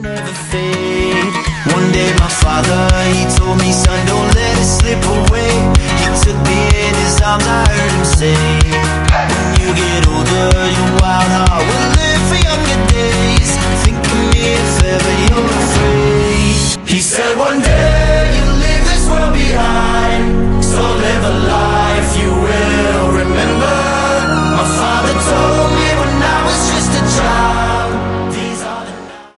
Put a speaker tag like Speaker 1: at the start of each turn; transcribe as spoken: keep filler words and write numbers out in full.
Speaker 1: never fade. One day my father, he told me, son, don't let it slip away. He took me in his arms, I heard him say, when you get older, your wild heart will live for younger days.